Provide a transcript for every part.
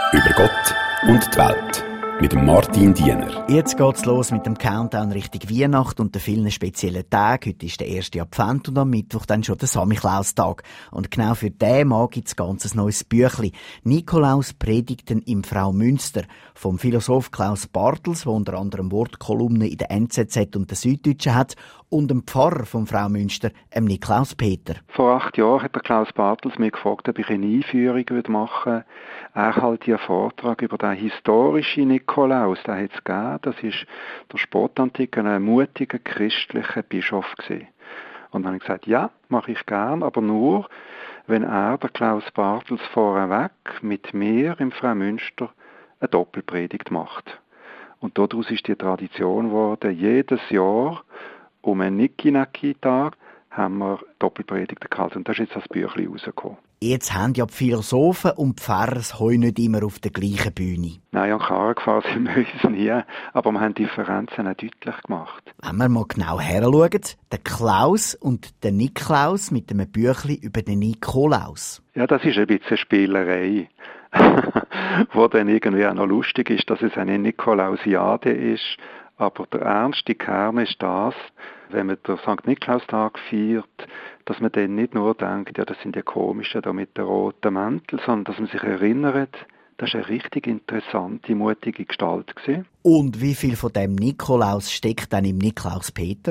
Über Gott und die Welt mit dem Martin Diener. Jetzt geht's los mit dem Countdown Richtung Weihnacht und den vielen speziellen Tagen. Heute ist der 1. Advent und am Mittwoch dann schon der Samichlaustag. Und genau für diesen Mal gibt's ganz ein neues Büchlein. Nikolaus Predigten im Frau Münster vom Philosoph Klaus Bartels, der unter anderem Wortkolumnen in der NZZ und der Süddeutschen hat, und dem Pfarrer von Frau Münster, Niklaus Peter. Vor 8 Jahren hat der Klaus Bartels mich gefragt, ob ich eine Einführung machen würde. Er hält einen Vortrag über den historischen Nikolaus. Den hat es gegeben. Das ist der Spätantike, ein mutiger christlicher Bischof gewesen. Und dann habe ich gesagt, ja, mache ich gern, aber nur, wenn er, der Klaus Bartels, vorweg mit mir im Frau Münster eine Doppelpredigt macht. Und daraus ist die Tradition geworden, jedes Jahr um einen Niki-Naki-Tag haben wir Doppelpredigten gehalten. Und da ist jetzt das Büchlein rausgekommen. Jetzt haben ja die Philosophen und die Pfarrer das Heu nicht immer auf der gleichen Bühne. Nein, an Karren gefahren sind wir uns nie, aber wir haben Differenzen auch deutlich gemacht. Wenn wir mal genau heranschauen, der Klaus und der Niklaus mit einem Büchlein über den Nikolaus. Ja, das ist ein bisschen Spielerei, wo dann irgendwie auch noch lustig ist, dass es eine Nikolausiade ist. Aber der ernste Kern ist das, wenn man den St. Nikolaustag feiert, dass man dann nicht nur denkt, ja, das sind die komischen da mit den roten Mänteln, sondern dass man sich erinnert, das war eine richtig interessante, mutige Gestalt gewesen. Und wie viel von dem Nikolaus steckt dann im Niklaus Peter?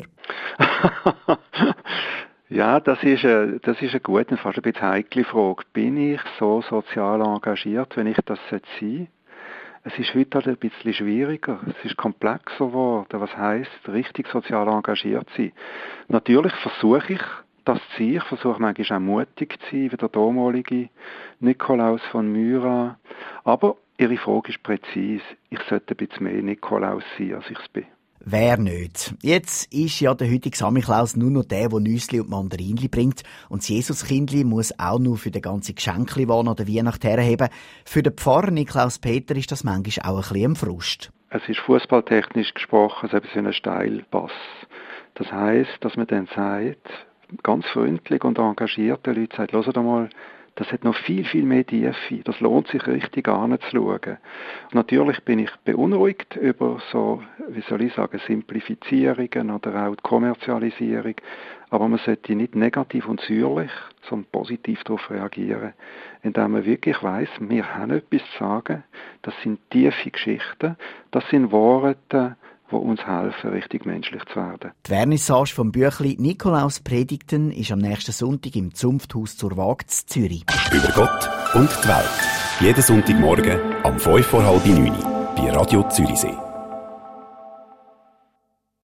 Ja, das ist eine gute, fast ein bisschen heikle Frage. Bin ich so sozial engagiert, wenn ich das sein sollte? Es ist heute halt ein bisschen schwieriger, es ist komplexer geworden. Was heisst, richtig sozial engagiert sein? Natürlich versuche ich das zu sein. Ich versuche manchmal auch mutig zu sein, wie der damalige Nikolaus von Myra. Aber Ihre Frage ist präzise. Ich sollte ein bisschen mehr Nikolaus sein, als ich es bin. Wer nicht? Jetzt ist ja der heutige Samichlaus nur noch der Nüssli und Mandarinli bringt. Und das Jesuskindli muss auch nur für den ganzen Geschenkli-Wahn an der Weihnacht herheben. Für den Pfarrer Niklaus Peter ist das manchmal auch ein bisschen ein Frust. Es ist fußballtechnisch gesprochen so ein Steilpass. Das heisst, dass man dann sagt, ganz freundlich und engagierte Leute sagt, hört mal, das hat noch viel, viel mehr Tiefe. Das lohnt sich richtig anzuschauen. Natürlich bin ich beunruhigt über so, wie soll ich sagen, Simplifizierungen oder auch die Kommerzialisierung. Aber man sollte nicht negativ und säuerlich, sondern positiv darauf reagieren, indem man wirklich weiss, wir haben etwas zu sagen. Das sind tiefe Geschichten. Das sind Worte, die uns helfen, richtig menschlich zu werden. Die Vernissage vom Büchlein Nikolaus Predigten ist am nächsten Sonntag im Zunfthaus zur Waag in Zürich. Über Gott und die Welt. Jeden Sonntagmorgen am 5:30 bei Radio Zürichsee.